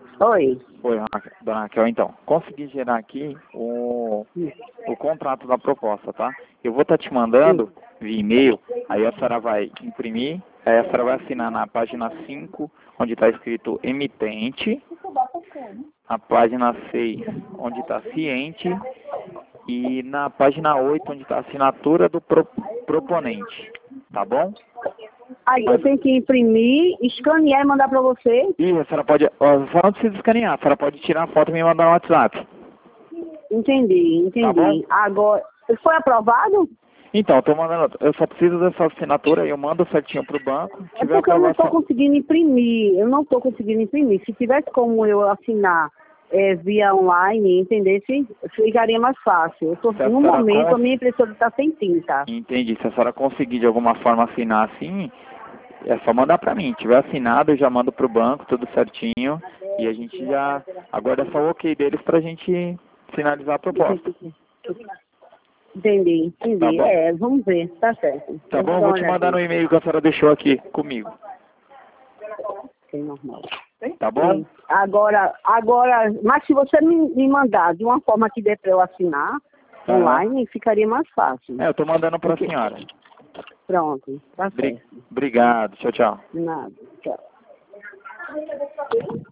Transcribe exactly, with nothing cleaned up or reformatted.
Oi. Oi, Ra- dona Raquel. Então, consegui gerar aqui o, o contrato da proposta, tá? Eu vou estar te mandando via e-mail, aí a senhora vai imprimir, aí a senhora vai assinar na página cinco, onde está escrito emitente, a página seis, onde está ciente, e na página oito, onde está a assinatura do pro, proponente, tá bom? Aí eu tenho que imprimir, escanear e mandar para você. E a senhora pode, ó, a senhora não precisa escanear, a senhora pode tirar a foto e me mandar no WhatsApp. Entendi, Tá bom? entendi. Agora, foi aprovado? Então, eu tô mandando, eu só preciso dessa assinatura, eu mando certinho pro banco. É Tiver porque eu não estou aprovação. conseguindo imprimir. Eu não estou conseguindo imprimir. Se tivesse como eu assinar é, via online, entendesse, ficaria mais fácil. Eu tô, Se a no senhora momento, cons- a minha impressora está sem tinta. Entendi. Se a senhora conseguir de alguma forma assinar assim, é só mandar pra mim. Tiver assinado, eu já mando pro banco, tudo certinho. E a gente já aguarda só o ok deles pra gente finalizar a proposta. Entendi, entendi. Tá bom? É, vamos ver, tá certo. Tá Eu bom? Eu dou vou uma te mandar no olhadinha. e-mail que a senhora deixou aqui comigo. Ok, normal. Tá bom? Sim. Agora, agora, mas se você me, me mandar de uma forma que dê para eu assinar Aham. online, ficaria mais fácil. É, eu tô mandando pra Porque- senhora. Pronto, tá Bri- certo. Obrigado. Tchau, tchau. De nada. Tchau.